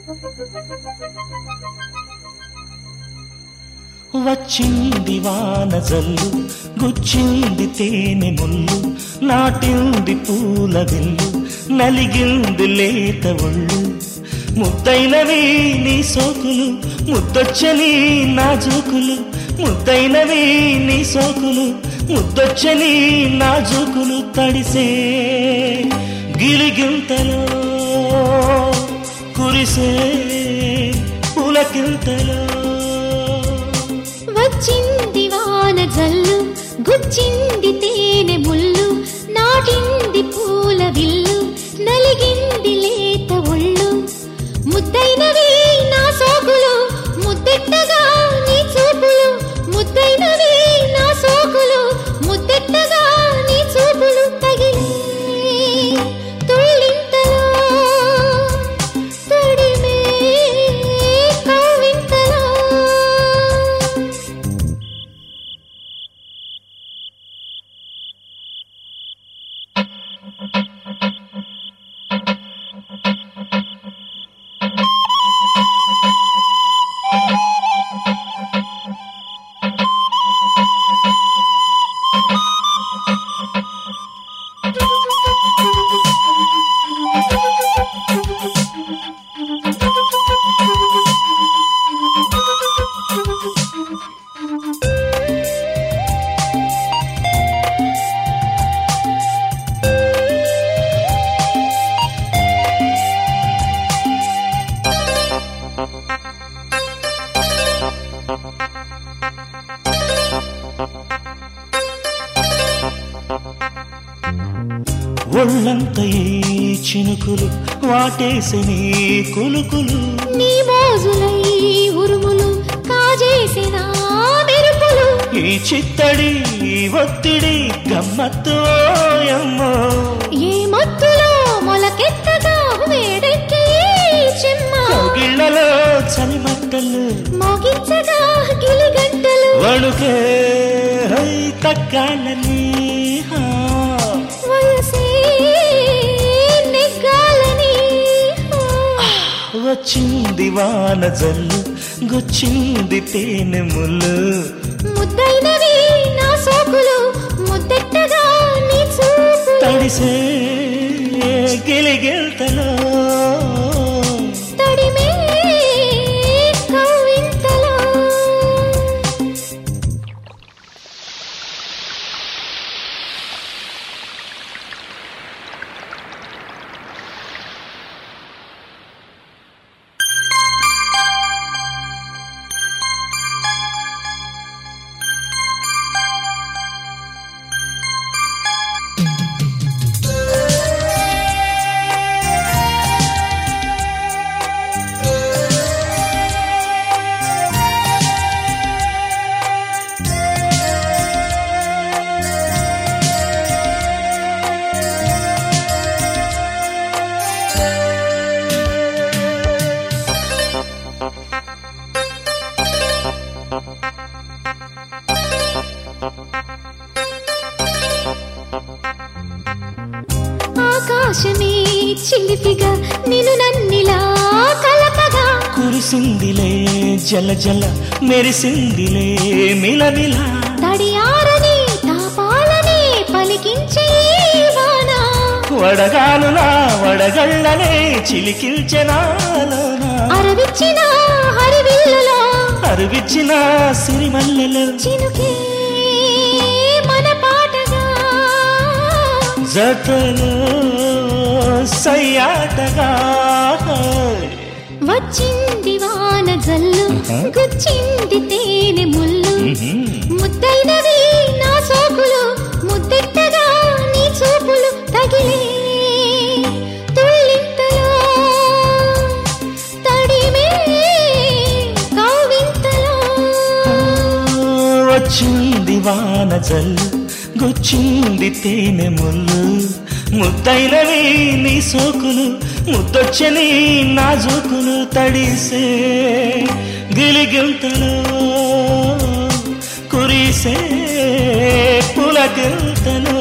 వచ్చింది వాన జల్లు, గుచ్చింది తేనె ముల్లు, నాటింది పూల విల్లు, నలిగింది లేత ఒళ్ళు. ముద్దైనవి నీ సోకులు, ముద్దొచ్చని నా జోకులు, ముద్దైనవి నీ సోకులు, ముద్దొచ్చని నా జోకులు. తడిసే గిలిగింతలో కురిసే పులకింతలో. వచ్చింది వాన జల్లు, గుచ్చింది తేనె ముల్లు, నాటింది పూల విల్లు, నలిగింది లేత ఒళ్ళు. ముద్దైనవి నా సోకులు, ముద్దెట్టగా నీ చూపులు, ముద్దైనవి నా సోకులు, ముద్దెట్టగా నీ చూపులు. తగిలే తుళ్ళింతలో తడిమే కవ్వింతలో. ఒళ్ళంత ఈ చినుకులు వాటేసి నీ కులుకులు, నీ మోజులై ఉరుములు కాజేసిన మెరుపులు. ఈ చిత్తడి ఒత్తిడి గమ్మత్తు ఓయమ్మో. ఏ మత్తులో మొలకెత్తగా వేడెక్కి చెమ్మ, కౌగిళ్లలో చలిమంటలు మోగించగా గిలిగంటలు. వణుకే హై తగ్గాలని వయసే నెగ్గాలని. వచ్చింది వాన జల్లు, గుచ్చింది తేనె ముల్లు, ముద్దైనవి నా సోకులు, ముద్దెట్టగా నీ చూపులు. తడిసే గిలిగిల్తలో తడిమే కవ్వింతలో. ఆకాశమే చిలిపిగా నిన్ను నన్నిలా కలపగా, కురిసిందిలే జల జల మెరిసిందిలే మిలమిల. తడియారని తాపాలని పలికించే వాన, వడగాలులా వడగళ్ళనే చిలికిల్చెనాలోన. అరవిచ్చిన హరివిల్లులో అరువిచ్చిన సిరిమల్లెలు చినుకే మన పాటగా, జతలో సయ్యాటగా. వచ్చింది వాన జల్లు, గుచ్చింది తేనె ముల్లు, ముద్దైనవి నా సోకులు, ముద్దెట్టగా నీ చూపులు. తగిలే తుళ్ళింతలో తడిమే కవ్వింతలో. వచ్చింది వాన జల్లు, గుచ్చింది తేనె ముల్లు, ముద్దైనవి నీ సోకులు, ముద్దొచ్చని నా జోకులు. తడిసే గిలిగింతలో కురిసే పులకింతలో.